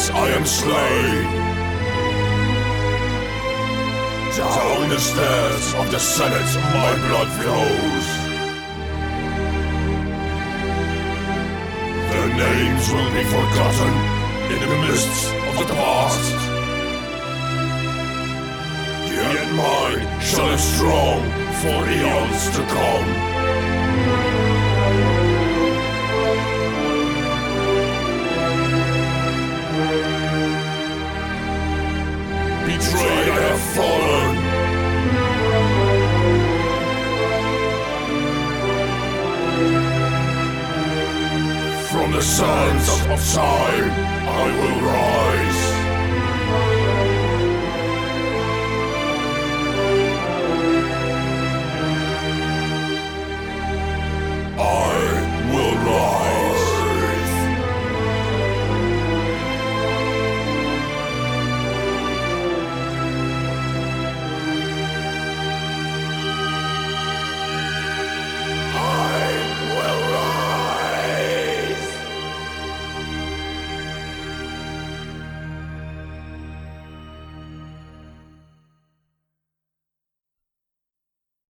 once I am slain. Down the stairs of the Senate my blood flows. Their names will be forgotten in the mists of the past. Yet mine shall live strong for eons to come. Betrayed I have fallen. From the sands of time I will rise.